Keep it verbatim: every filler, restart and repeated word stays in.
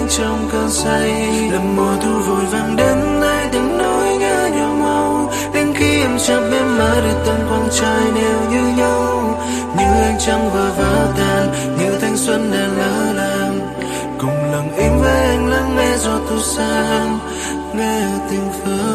anh trong cơn say. Lần mùa thu vội vàng đến, hai tiếng nói ngỡ nhau mau, đến khi em chạm em má để từng quang trai đều như nhau. Như anh trăng vừa vào tàn, như thanh xuân đang lỡ làng, cùng lặng im với anh lắng nghe gió thu sang, nghe tiếng phơi.